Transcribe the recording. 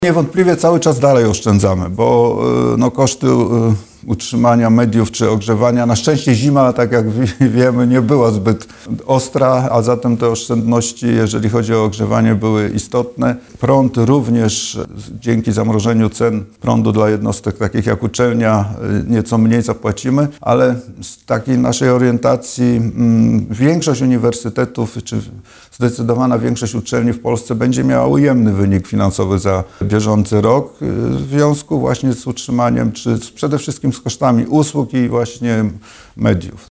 Niewątpliwie cały czas dalej oszczędzamy, bo koszty utrzymania mediów czy ogrzewania, na szczęście zima, tak jak wiemy, nie była zbyt ostra, a zatem te oszczędności, jeżeli chodzi o ogrzewanie, były istotne. Prąd również dzięki zamrożeniu cen prądu dla jednostek takich jak uczelnia nieco mniej zapłacimy, ale z takiej naszej orientacji większość uniwersytetów czy zdecydowana większość uczelni w Polsce będzie miała ujemny wynik finansowy za bieżący rok w związku właśnie z utrzymaniem, czy przede wszystkim z kosztami usług i właśnie mediów.